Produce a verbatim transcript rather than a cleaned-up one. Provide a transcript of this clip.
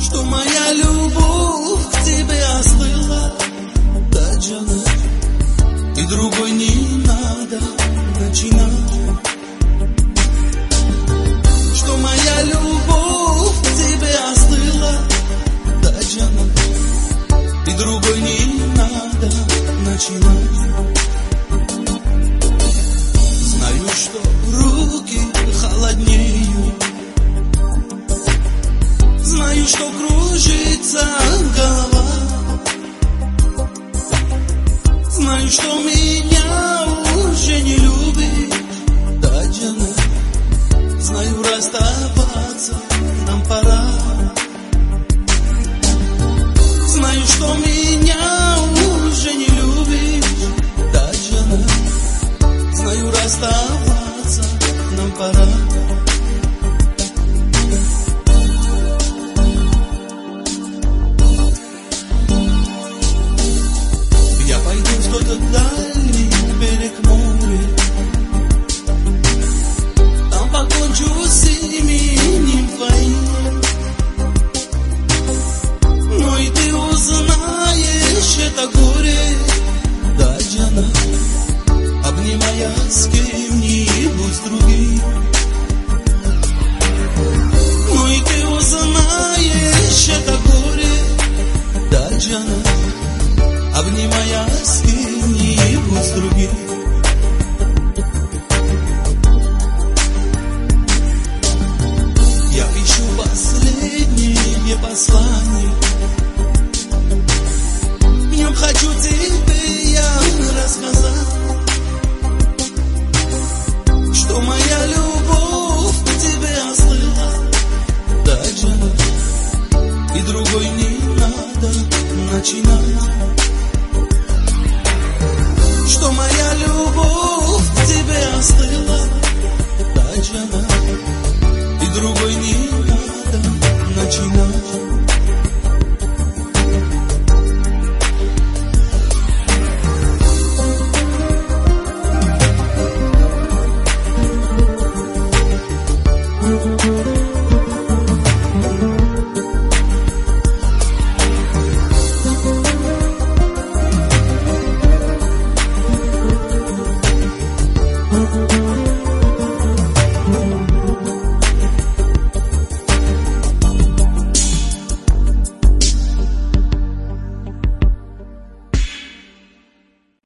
что моя любовь к тебе остыла, да, Джана, и другой не надо начинать. Что моя любовь к тебе остыла, да, Джана, и другой не надо начинать. Знаю, что руки холоднеют, знаю, что кружится голова, знаю, что меня уже не любит, да, Джана, знаю, расставаться нам пора. Знаю, что меня уже не любит, да, Джана, знаю, расставаться нам пора. Я пойду в тот дальний берег моря, там покончу с именем твоим. Но и ты узнаешь это горе, да, Джана, обнимая с кем-нибудь с другим. Но и ты узнаешь это горе, да, Джана, обнимая с кем-нибудь с другим. Я пишу последнее послание, в нем хочу тебе я рассказать, что моя любовь к тебе остыла, да, Джана, и другой не надо начинать. Что моя любовь к тебе остыла, да, Джана,